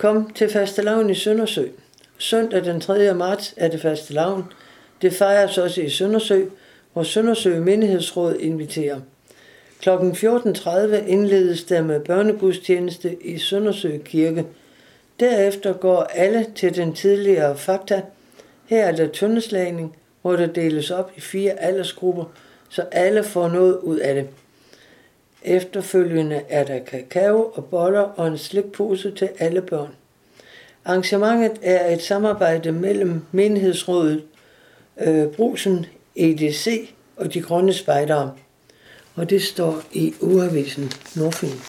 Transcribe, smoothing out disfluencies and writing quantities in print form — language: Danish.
Kom til fastelavn i Søndersø. Søndag den 3. marts er det fastelavn. Det fejres også i Søndersø, hvor Søndersø Menighedsråd inviterer. Kl. 14.30 indledes der med børnegudstjeneste i Søndersø Kirke. Derefter går alle til den tidligere Fakta. Her er der tøndeslagning, hvor der deles op i 4 aldersgrupper, så alle får noget ud af det. Efterfølgende er der kakao og boller og en slikpose til alle børn. Arrangementet er et samarbejde mellem Menighedsrådet Brugsen, EDC og De Grønne Spejdere. Og det står i Ugeavisen Nordfyn.